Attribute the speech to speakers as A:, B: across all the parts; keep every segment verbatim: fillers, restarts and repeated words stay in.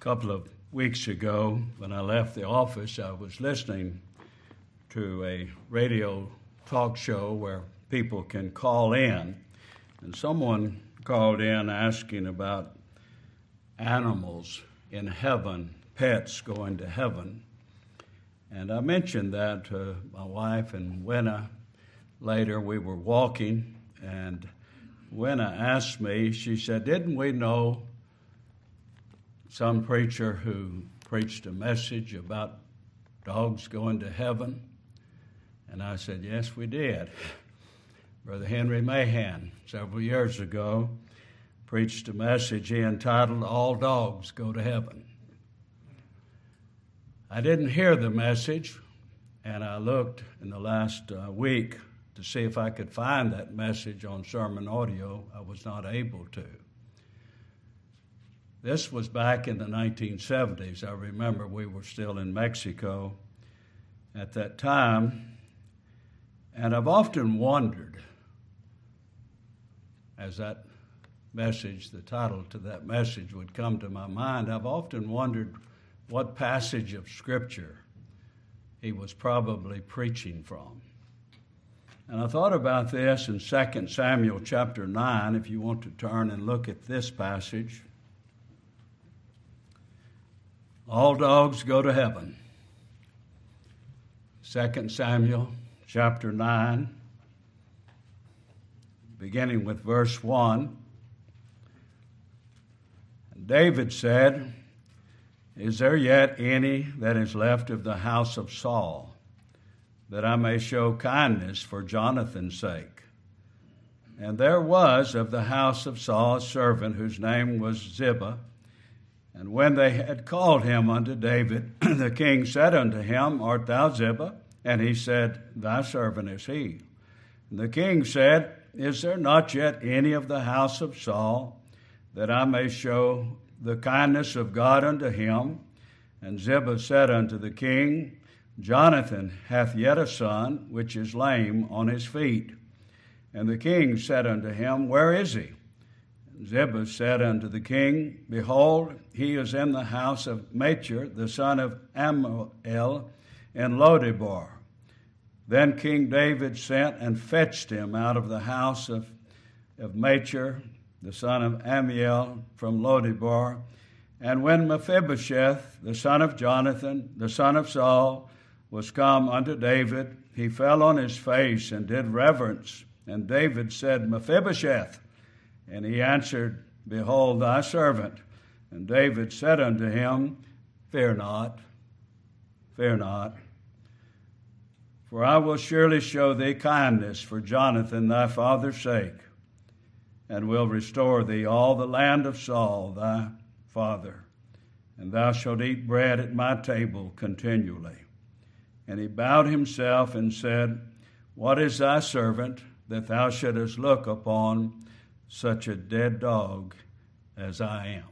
A: couple of weeks ago, when I left the office, I was listening to a radio talk show where people can call in, and someone called in asking about animals in heaven, pets going to heaven. And I mentioned that to my wife and Wenna. Later we were walking, and Wenna asked me, she said, didn't we know some preacher who preached a message about dogs going to heaven? And I said, yes, we did. Brother Henry Mahan, several years ago, preached a message he entitled, All Dogs Go to Heaven. I didn't hear the message, and I looked in the last uh, week to see if I could find that message on sermon audio. I was not able to. This was back in the nineteen seventies. I remember we were still in Mexico at that time, and I've often wondered, as that message, the title to that message would come to my mind, I've often wondered what passage of Scripture he was probably preaching from. And I thought about this in Second Samuel chapter nine, if you want to turn and look at this passage. All dogs go to heaven. Second Samuel chapter nine, beginning with verse one. David said, Is there yet any that is left of the house of Saul, that I may show kindness for Jonathan's sake? And there was of the house of Saul a servant whose name was Ziba. And when they had called him unto David, the king said unto him, Art thou Ziba? And he said, Thy servant is he. And the king said, Is there not yet any of the house of Saul, that I may show the kindness of God unto him? And Ziba said unto the king, Jonathan hath yet a son, which is lame on his feet. And the king said unto him, Where is he? And Ziba said unto the king, Behold, he is in the house of Machir, the son of Ammiel, in Lodebar. Then King David sent and fetched him out of the house of, of Machir, the son of Ammiel, from Lodebar. And when Mephibosheth, the son of Jonathan, the son of Saul, was come unto David, he fell on his face and did reverence. And David said, Mephibosheth. And he answered, Behold, thy servant. And David said unto him, Fear not, fear not. For I will surely show thee kindness for Jonathan thy father's sake, and will restore thee all the land of Saul thy father, and thou shalt eat bread at my table continually. And he bowed himself and said, What is thy servant, that thou shouldest look upon such a dead dog as I am?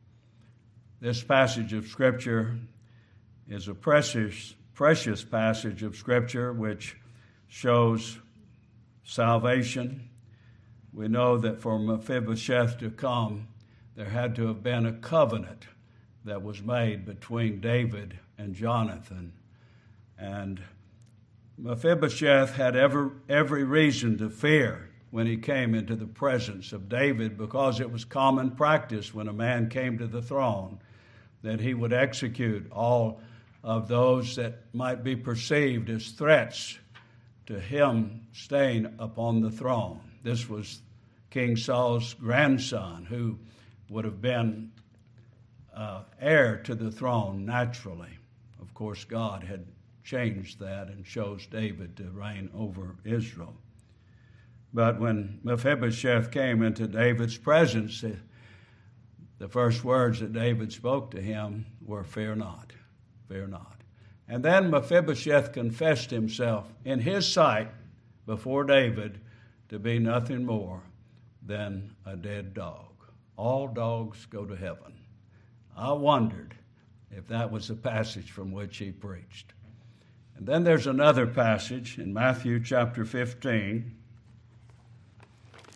A: This passage of Scripture is a precious, precious passage of Scripture which shows salvation. We know that for Mephibosheth to come, there had to have been a covenant that was made between David and Jonathan. And Mephibosheth had every, every reason to fear when he came into the presence of David, because it was common practice when a man came to the throne that he would execute all of those that might be perceived as threats to him staying upon the throne. This was King Saul's grandson, who would have been uh, heir to the throne naturally. Of course, God had changed that and chose David to reign over Israel. But when Mephibosheth came into David's presence, the first words that David spoke to him were, Fear not, fear not. And then Mephibosheth confessed himself in his sight before David to be nothing more than a dead dog. All dogs go to heaven. I wondered if that was the passage from which he preached. And then there's another passage in Matthew chapter fifteen.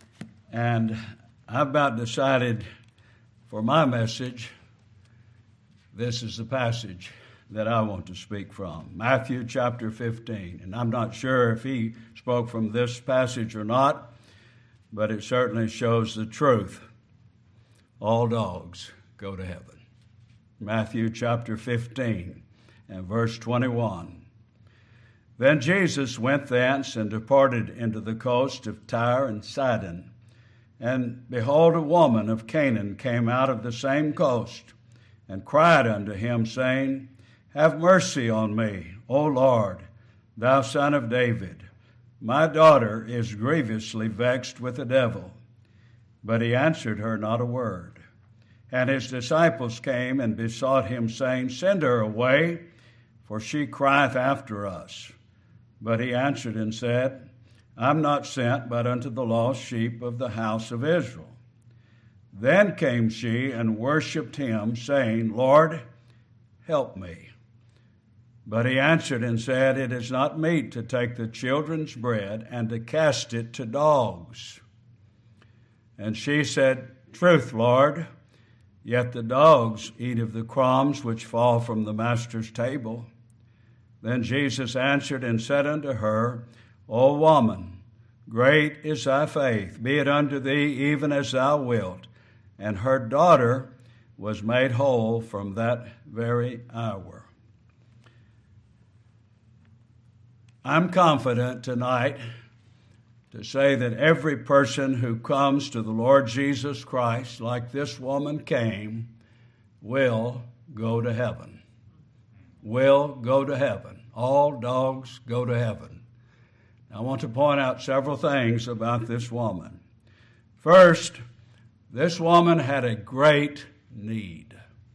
A: And I've about decided for my message This is the passage that I want to speak from, Matthew chapter fifteen. And I'm not sure if he spoke from this passage or not, but it certainly shows the truth. All dogs go to heaven. Matthew chapter fifteen and verse twenty-one. Then Jesus went thence and departed into the coast of Tyre and Sidon. And behold, a woman of Canaan came out of the same coast, and cried unto him, saying, Have mercy on me, O Lord, thou Son of David. My daughter is grievously vexed with the devil. But he answered her not a word. And his disciples came and besought him, saying, Send her away, for she crieth after us. But he answered and said, I am not sent but unto the lost sheep of the house of Israel. Then came she and worshipped him, saying, Lord, help me. But he answered and said, It is not meet to take the children's bread and to cast it to dogs. And she said, Truth, Lord, yet the dogs eat of the crumbs which fall from the master's table. Then Jesus answered and said unto her, O woman, great is thy faith, be it unto thee even as thou wilt. And her daughter was made whole from that very hour. I'm confident tonight to say that every person who comes to the Lord Jesus Christ, like this woman came, will go to heaven. Will go to heaven. All dogs go to heaven. I want to point out several things about this woman. First, this woman had a great need.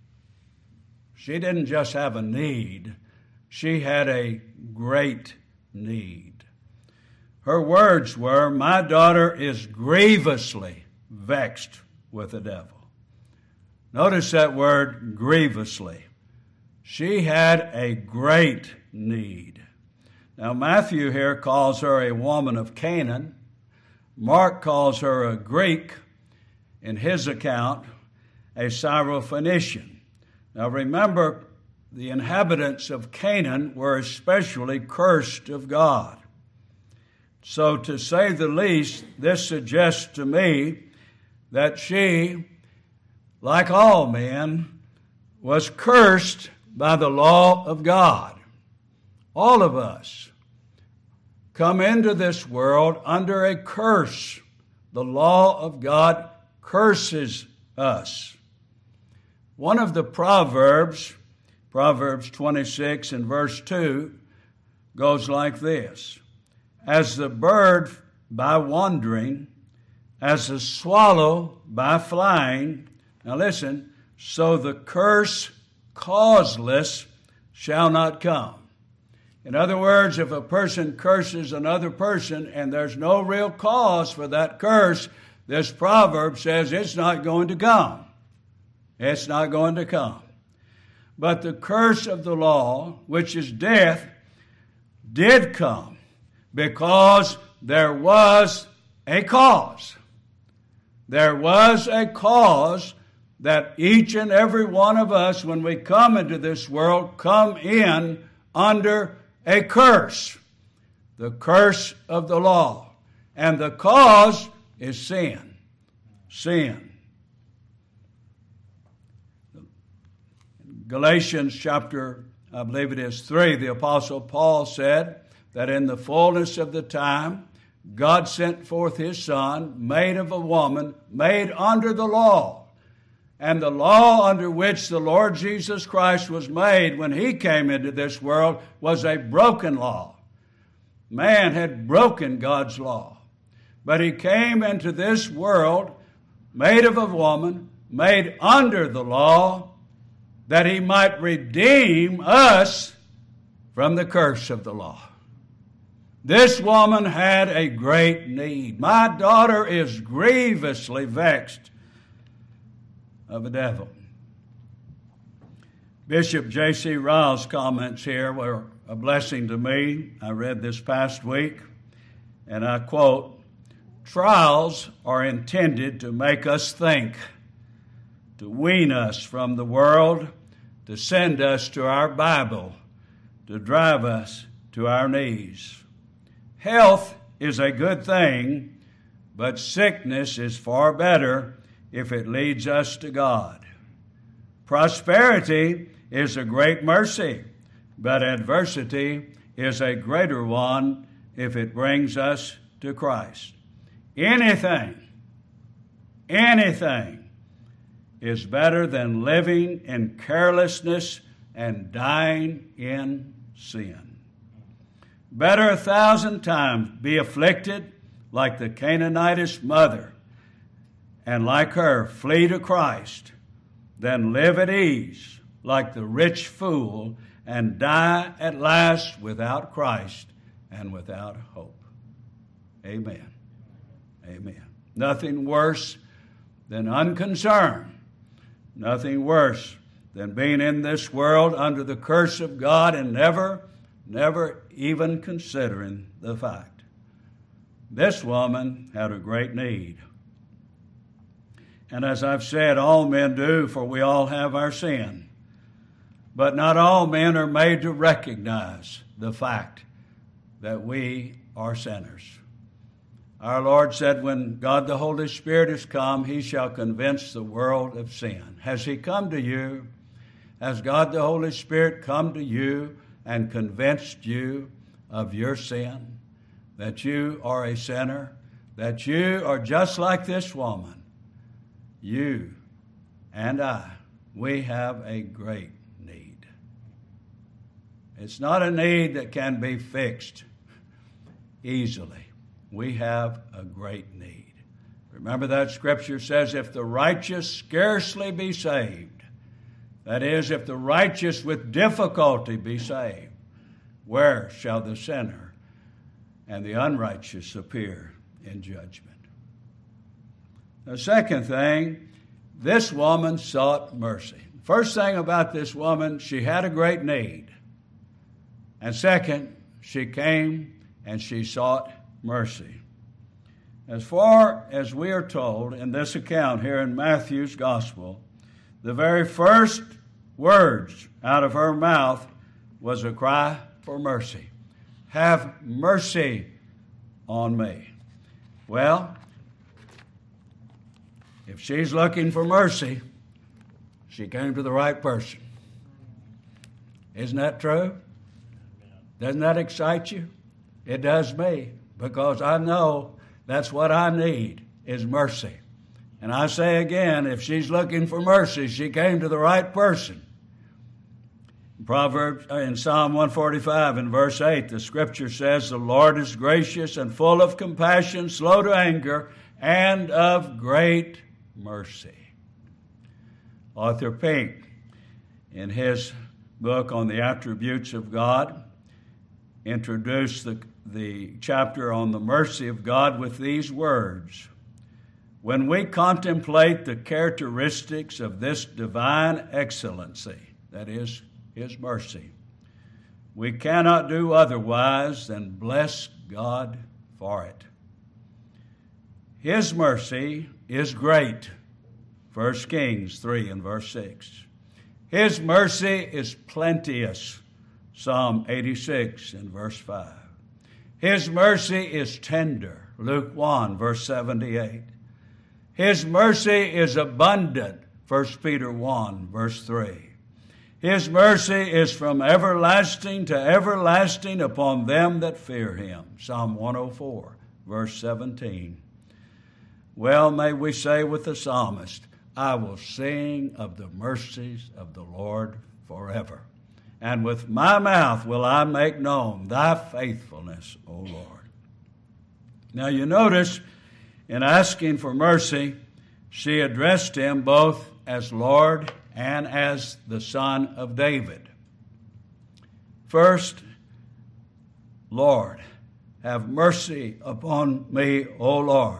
A: She didn't just have a need, she had a great need. Her words were, My daughter is grievously vexed with the devil. Notice that word, grievously. She had a great need. Now, Matthew here calls her a woman of Canaan. Mark calls her a Greek. In his account, a Syrophoenician. Now, remember, the inhabitants of Canaan were especially cursed of God. So, to say the least, this suggests to me that she, like all men, was cursed by the law of God. All of us come into this world under a curse. The law of God curses us. One of the Proverbs, Proverbs twenty-six and verse two, goes like this. As the bird by wandering, as the swallow by flying, now listen, so the curse causeless shall not come. In other words, if a person curses another person and there's no real cause for that curse, this proverb says it's not going to come. It's not going to come. But the curse of the law, which is death, did come because there was a cause. There was a cause that each and every one of us, when we come into this world, come in under a curse. The curse of the law. And the cause is sin. Sin. Galatians chapter, I believe it is three, the Apostle Paul said that in the fullness of the time, God sent forth his Son, made of a woman, made under the law. And the law under which the Lord Jesus Christ was made when he came into this world was a broken law. Man had broken God's law. But he came into this world made of a woman, made under the law, that he might redeem us from the curse of the law. This woman had a great need. My daughter is grievously vexed of the devil. Bishop J C Ryle's comments here were a blessing to me. I read this past week, and I quote, Trials are intended to make us think, to wean us from the world, to send us to our Bible, to drive us to our knees. Health is a good thing, but sickness is far better if it leads us to God. Prosperity is a great mercy, but adversity is a greater one if it brings us to Christ. Anything, anything is better than living in carelessness and dying in sin. Better a thousand times be afflicted like the Canaanitish mother, and like her flee to Christ, than live at ease like the rich fool and die at last without Christ and without hope. Amen. Amen. Nothing worse than unconcern. Nothing worse than being in this world under the curse of God and never, never even considering the fact. This woman had a great need. And as I've said, all men do, for we all have our sin. But not all men are made to recognize the fact that we are sinners. Our Lord said, when God the Holy Spirit is come, he shall convince the world of sin. Has he come to you? Has God the Holy Spirit come to you and convinced you of your sin? That you are a sinner? That you are just like this woman? You and I, we have a great need. It's not a need that can be fixed easily. We have a great need. Remember that scripture says, if the righteous scarcely be saved, that is, if the righteous with difficulty be saved, where shall the sinner and the unrighteous appear in judgment? The second thing, this woman sought mercy. First thing about this woman, she had a great need. And second, she came and she sought mercy. As far as we are told in this account here in Matthew's Gospel, the very first words out of her mouth was a cry for mercy. Have mercy on me. Well, if she's looking for mercy, she came to the right person. Isn't that true? Doesn't that excite you? It does me, because I know that's what I need, is mercy. And I say again, if she's looking for mercy, she came to the right person. Proverbs, in Psalm one forty-five, in verse eight, the scripture says, the Lord is gracious and full of compassion, slow to anger, and of great mercy. Arthur Pink, in his book on the attributes of God, introduced the, the chapter on the mercy of God with these words. When we contemplate the characteristics of this divine excellency, that is, his mercy, we cannot do otherwise than bless God for it. His mercy is great, First Kings three and verse six. His mercy is plenteous, Psalm eighty-six and verse five. His mercy is tender, Luke one, verse seventy-eight. His mercy is abundant, First Peter one, verse three. His mercy is from everlasting to everlasting upon them that fear him, Psalm one oh four, verse seventeen. Well, may we say with the psalmist, I will sing of the mercies of the Lord forever. And with my mouth will I make known thy faithfulness, O Lord. Now you notice, in asking for mercy, she addressed him both as Lord and as the Son of David. First, Lord, have mercy upon me, O Lord.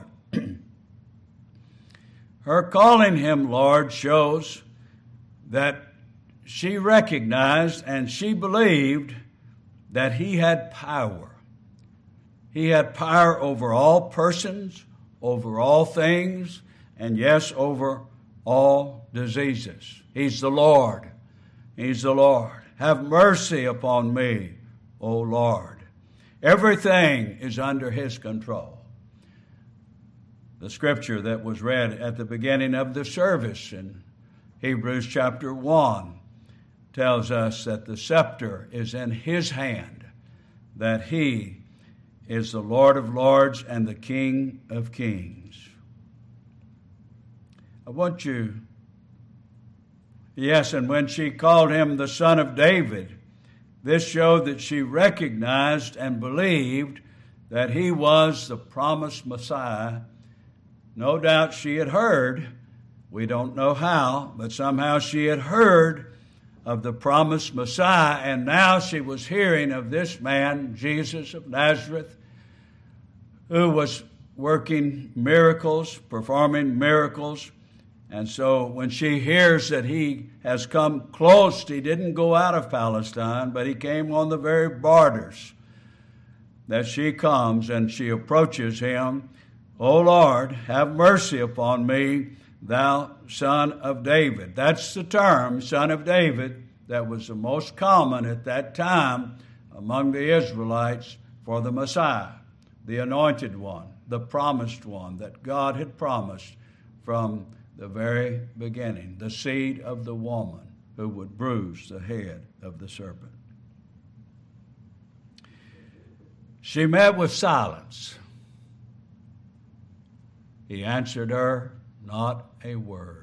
A: Her calling him Lord shows that she recognized and she believed that he had power. He had power over all persons, over all things, and yes, over all diseases. He's the Lord. He's the Lord. Have mercy upon me, O Lord. Everything is under His control. The scripture that was read at the beginning of the service in Hebrews chapter one tells us that the scepter is in His hand, that He is the Lord of lords and the King of kings. I want you, yes, and when she called Him the Son of David, this showed that she recognized and believed that He was the promised Messiah. No doubt she had heard, we don't know how, but somehow she had heard of the promised Messiah, and now she was hearing of this man, Jesus of Nazareth, who was working miracles, performing miracles. And so when she hears that He has come close, He didn't go out of Palestine, but He came on the very borders, that she comes and she approaches Him. O Lord, have mercy upon me, thou Son of David. That's the term, Son of David, that was the most common at that time among the Israelites for the Messiah, the anointed one, the promised one that God had promised from the very beginning, the seed of the woman who would bruise the head of the serpent. She met with silence. He answered her not a word.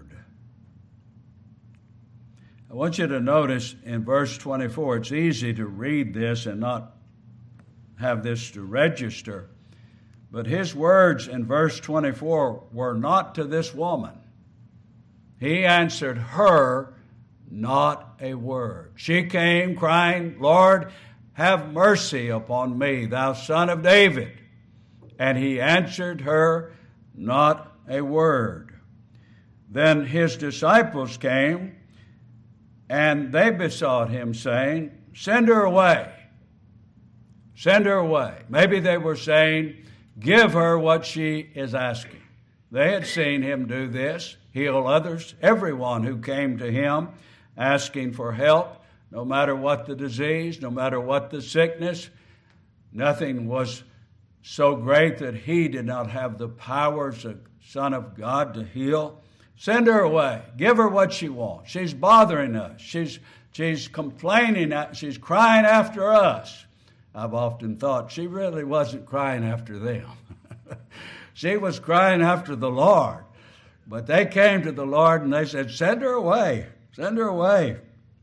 A: I want you to notice in verse twenty-four, it's easy to read this and not have this to register, but His words in verse twenty-four were not to this woman. He answered her not a word. She came crying, Lord, have mercy upon me, thou Son of David. And He answered her not a word. Then His disciples came, and they besought Him, saying, send her away. Send her away. Maybe they were saying, give her what she is asking. They had seen Him do this, heal others, everyone who came to Him asking for help, no matter what the disease, no matter what the sickness. Nothing was so great that He did not have the power as the Son of God to heal. Send her away. Give her what she wants. She's bothering us. She's, she's complaining. She's crying after us. I've often thought she really wasn't crying after them. She was crying after the Lord. But they came to the Lord and they said, send her away. Send her away.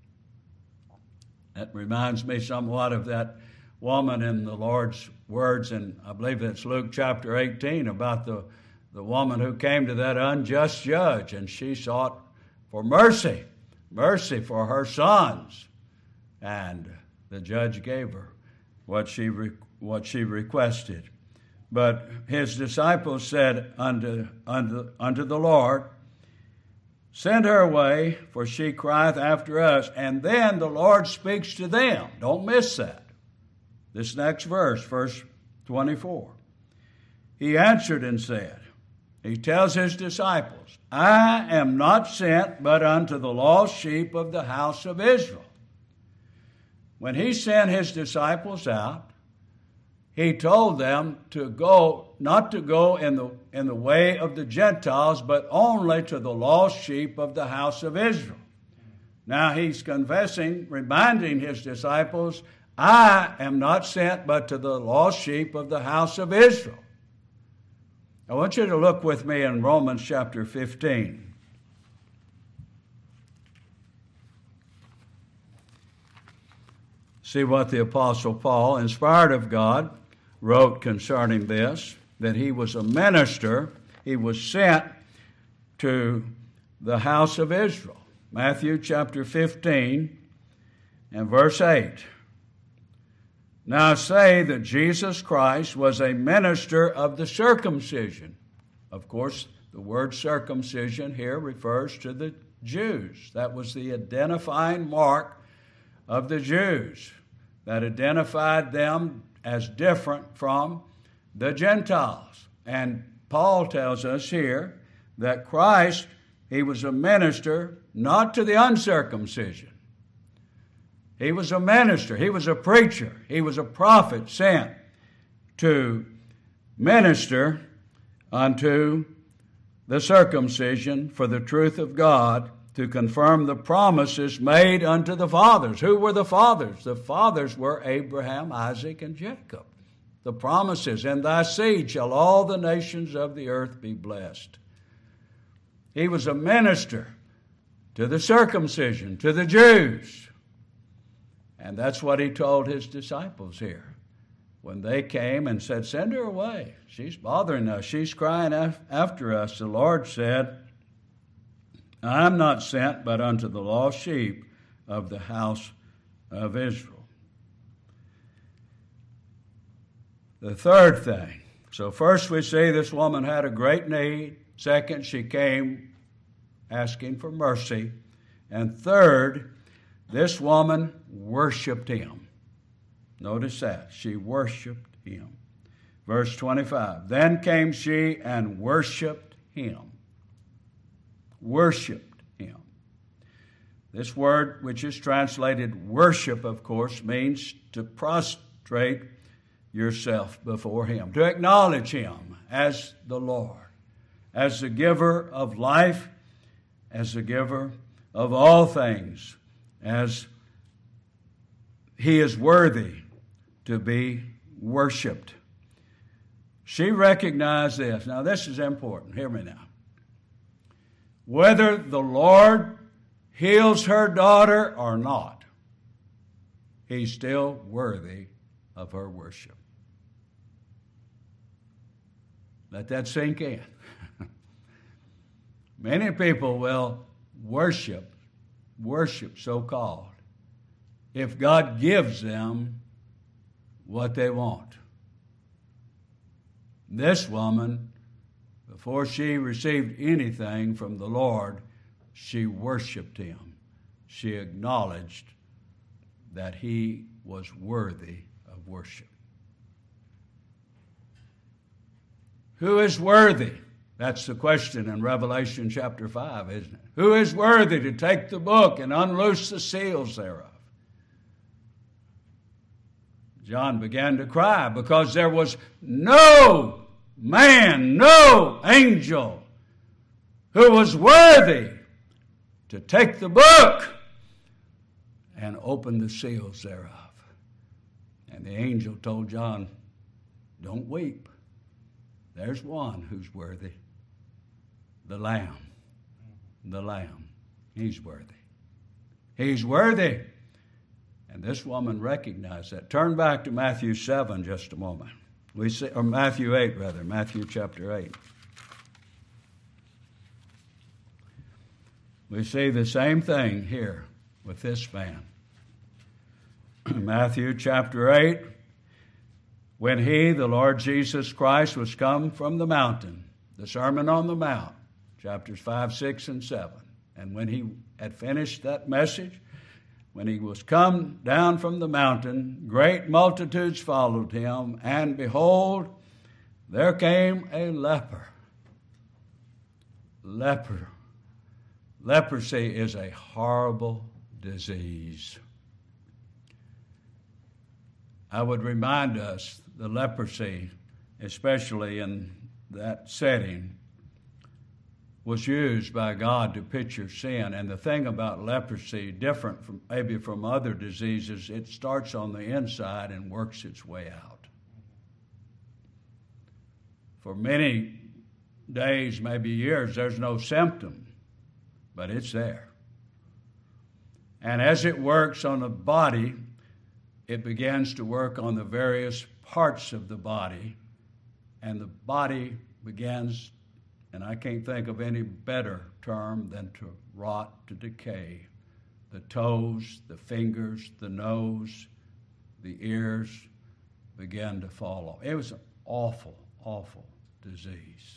A: That reminds me somewhat of that woman in the Lord's words, and I believe it's Luke chapter eighteen, about the, the woman who came to that unjust judge, and she sought for mercy, mercy for her sons. And the judge gave her what she re, what she requested. But His disciples said unto, unto, unto the Lord, send her away, for she crieth after us. And then the Lord speaks to them. Don't miss that. This next verse, verse twenty-four. He answered and said, He tells His disciples, I am not sent but unto the lost sheep of the house of Israel. When He sent His disciples out, He told them to go, not to go in the, in the way of the Gentiles, but only to the lost sheep of the house of Israel. Now He's confessing, reminding His disciples, I am not sent but to the lost sheep of the house of Israel. I want you to look with me in Romans chapter fifteen. See what the Apostle Paul, inspired of God, wrote concerning this, that he was a minister, he was sent to the house of Israel. Matthew chapter fifteen and verse eight. Now say that Jesus Christ was a minister of the circumcision. Of course, the word circumcision here refers to the Jews. That was the identifying mark of the Jews that identified them as different from the Gentiles. And Paul tells us here that Christ, He was a minister not to the uncircumcision. He was a minister. He was a preacher. He was a prophet sent to minister unto the circumcision for the truth of God, to confirm the promises made unto the fathers. Who were the fathers? The fathers were Abraham, Isaac, and Jacob. The promises, in thy seed shall all the nations of the earth be blessed. He was a minister to the circumcision, to the Jews. And that's what he told his disciples here. When they came and said, send her away. She's bothering us. She's crying af- after us. The Lord said, I am not sent but unto the lost sheep of the house of Israel. The third thing. So first we see this woman had a great need. Second, she came asking for mercy. And third, this woman worshiped him. Notice that. She worshiped him. Verse twenty-five. Then came she and worshiped him. Worshiped him. This word, which is translated worship, of course, means to prostrate yourself before him, to acknowledge him as the Lord, as the giver of life, as the giver of all things, as he is worthy to be worshiped. She recognized this. Now, this is important. Hear me now. Whether the Lord heals her daughter or not, he's still worthy of her worship. Let that sink in. Many people will worship, worship so-called, if God gives them what they want. This woman, before she received anything from the Lord, she worshiped him. She acknowledged that he was worthy of worship. Who is worthy? That's the question in Revelation chapter five, isn't it? Who is worthy to take the book and unloose the seals thereof? John began to cry because there was no man, no angel who was worthy to take the book and open the seals thereof. And the angel told John, don't weep. There's one who's worthy. The Lamb. The Lamb. He's worthy. He's worthy. And this woman recognized that. Turn back to Matthew seven just a moment. We see, or Matthew eight, rather. Matthew chapter eight. We see the same thing here with this man. Matthew chapter eight. When he, the Lord Jesus Christ, was come from the mountain, the Sermon on the Mount, chapters five, six, and seven. And when he had finished that message, when he was come down from the mountain, great multitudes followed him, and behold, there came a leper. Leper. Leprosy is a horrible disease. I would remind us the leprosy, especially in that setting, was used by God to picture sin. And the thing about leprosy, different from maybe from other diseases, it starts on the inside and works its way out. For many days, maybe years, there's no symptom, but it's there. And as it works on the body, it begins to work on the various parts of the body, and the body begins, and I can't think of any better term than to rot, to decay. The toes, the fingers, the nose, the ears begin to fall off. It was an awful, awful disease.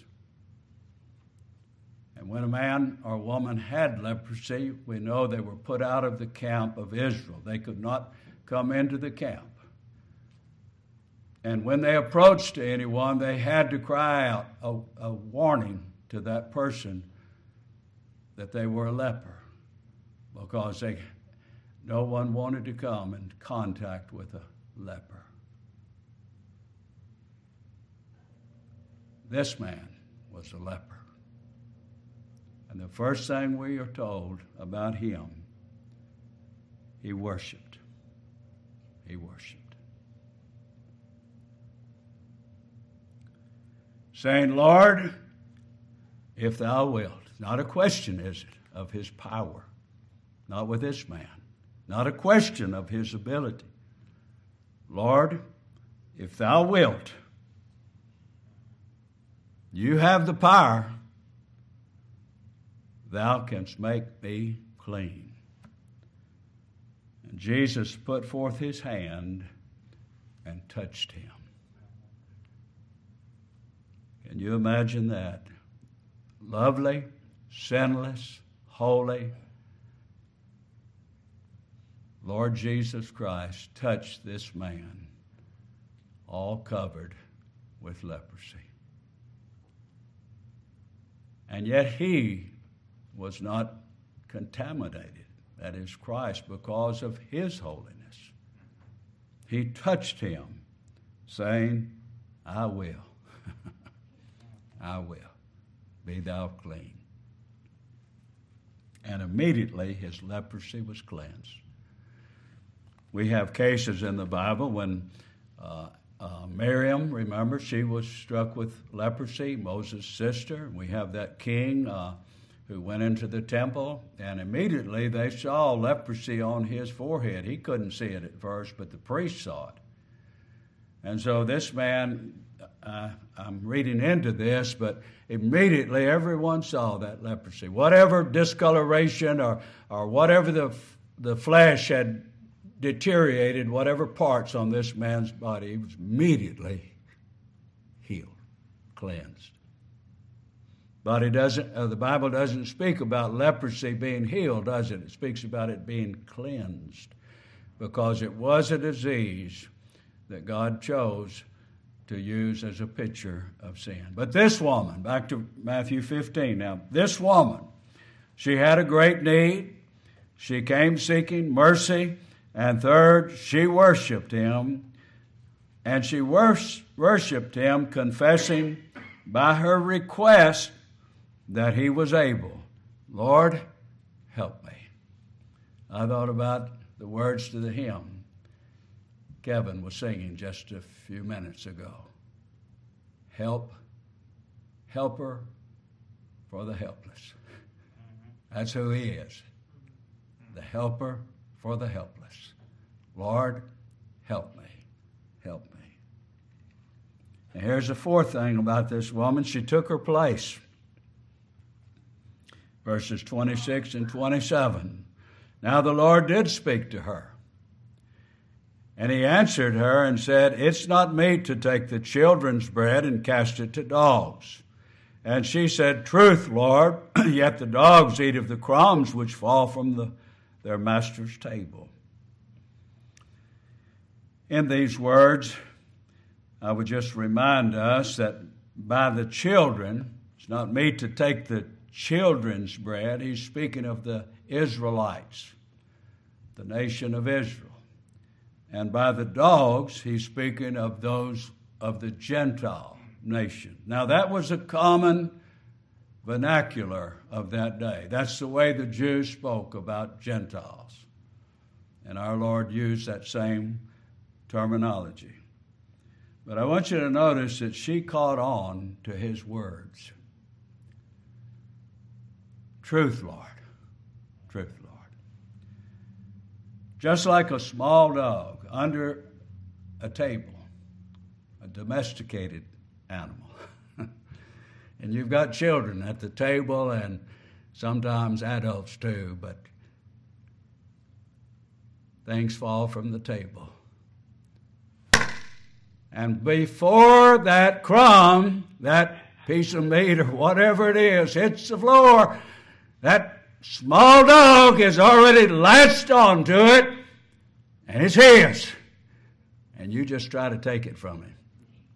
A: And when a man or woman had leprosy, we know they were put out of the camp of Israel. They could not come into the camp. And when they approached anyone, they had to cry out a, a warning to that person that they were a leper, because they, no one wanted to come in contact with a leper. This man was a leper. And the first thing we are told about him, he worshiped. He worshiped. Saying, Lord, if thou wilt. Not a question, is it, of his power. Not with this man. Not a question of his ability. Lord, if thou wilt, you have the power, thou canst make me clean. And Jesus put forth his hand and touched him. Can you imagine that? Lovely, sinless, holy Lord Jesus Christ touched this man, all covered with leprosy. And yet he was not contaminated, that is Christ, because of his holiness. He touched him, saying, I will, I will, be thou clean. And immediately his leprosy was cleansed. We have cases in the Bible when uh, uh, Miriam, remember, she was struck with leprosy, Moses' sister. We have that king uh, who went into the temple, and immediately they saw leprosy on his forehead. He couldn't see it at first, but the priest saw it. And so this man, uh, I'm reading into this, but immediately everyone saw that leprosy. Whatever discoloration or, or whatever the, the flesh had deteriorated, whatever parts on this man's body, he was immediately healed, cleansed. But it doesn't. Uh, the Bible doesn't speak about leprosy being healed, does it? It speaks about it being cleansed, because it was a disease that God chose to use as a picture of sin. But this woman, back to Matthew fifteen now, this woman, she had a great need. She came seeking mercy. And third, she worshiped him, and she worshiped him, confessing by her request that he was able. Lord, help me. I thought about the words to the hymn Kevin was singing just a few minutes ago. Help, helper for the helpless. That's who he is, the helper for the helpless. Lord, help me, help me. And here's the fourth thing about this woman. She took her place. Verses twenty-six and twenty-seven. Now the Lord did speak to her. And he answered her and said, It's not meet to take the children's bread and cast it to dogs. And she said, Truth, Lord, yet the dogs eat of the crumbs which fall from the, their master's table. In these words, I would just remind us that by the children, it's not meet to take the children's bread. He's speaking of the Israelites, the nation of Israel. And by the dogs, he's speaking of those of the Gentile nation. Now, that was a common vernacular of that day. That's the way the Jews spoke about Gentiles. And our Lord used that same terminology. But I want you to notice that she caught on to his words. Truth, Lord. Truth, Lord. Just like a small dog under a table, a domesticated animal. And you've got children at the table and sometimes adults too, but things fall from the table. And before that crumb, that piece of meat or whatever it is, hits the floor, that small dog has already latched onto it, and it's his. And you just try to take it from him.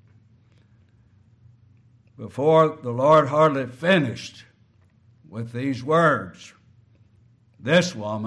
A: Before the Lord hardly finished with these words, this woman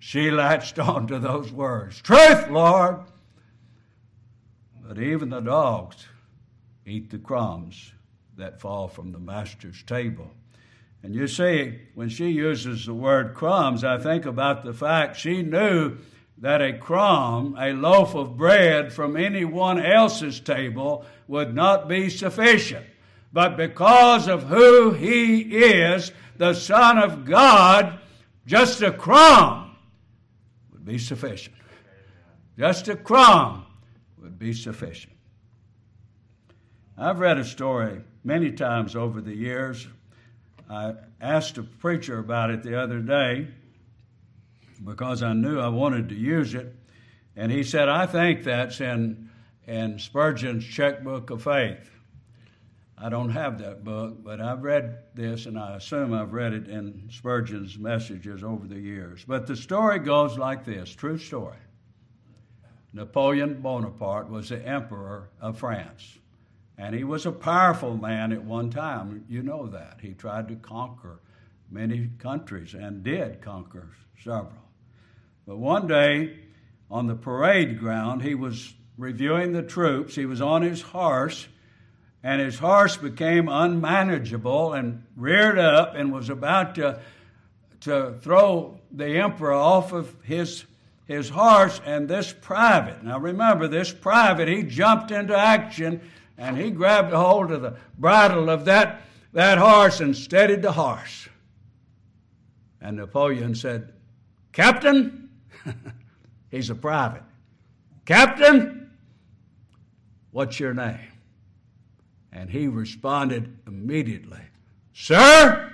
A: she latched on to those words. Truth, Lord! But even the dogs eat the crumbs that fall from the master's table. And you see, when she uses the word crumbs, I think about the fact she knew that a crumb, a loaf of bread from anyone else's table would not be sufficient. But because of who he is, the Son of God, just a crumb would be sufficient. Just a crumb would be sufficient. I've read a story many times over the years. I asked a preacher about it the other day because I knew I wanted to use it. And he said, I think that's in, in Spurgeon's Checkbook of Faith. I don't have that book, but I've read this, and I assume I've read it in Spurgeon's messages over the years. But the story goes like this, true story. Napoleon Bonaparte was the emperor of France, and he was a powerful man at one time. You know that. He tried to conquer many countries and did conquer several. But one day on the parade ground, he was reviewing the troops. He was on his horse, and his horse became unmanageable and reared up and was about to, to throw the emperor off of his, his horse. And this private, now remember, this private, he jumped into action, and he grabbed a hold of the bridle of that, that horse and steadied the horse. And Napoleon said, Captain, he's a private. Captain, what's your name? And he responded immediately, Sir,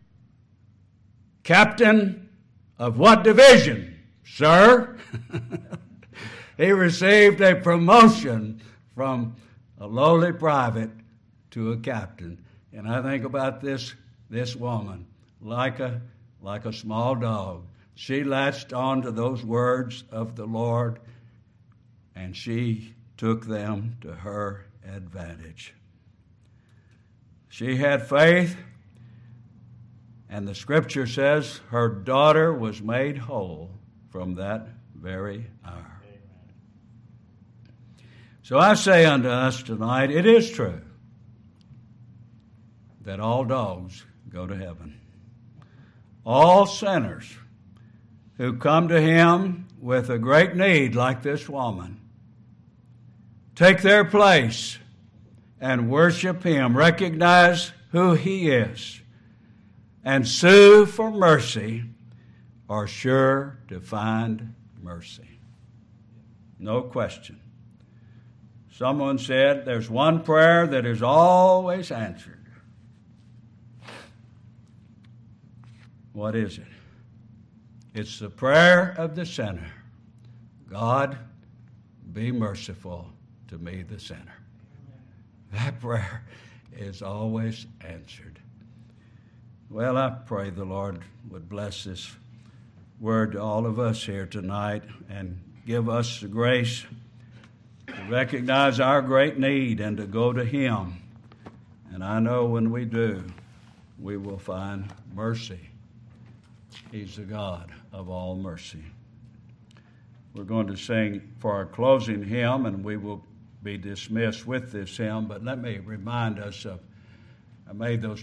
A: Captain of what division, sir? He received a promotion from a lowly private to a captain. And I think about this, this woman, like a, like a small dog. She latched on to those words of the Lord, and she took them to her advantage. She had faith, and the Scripture says her daughter was made whole from that very hour. Amen. So I say unto us tonight, it is true that all dogs go to heaven. All sinners who come to him with a great need like this woman take their place and worship him, recognize who he is, and sue for mercy, are sure to find mercy. No question. Someone said there's one prayer that is always answered. What is it? It's the prayer of the sinner. God, be merciful to me, the sinner. That prayer is always answered. Well, I pray the Lord would bless this word to all of us here tonight and give us the grace to recognize our great need and to go to him. And I know when we do, we will find mercy. He's the God of all mercy. We're going to sing for our closing hymn, and we will be dismissed with this hymn, but let me remind us of, I made those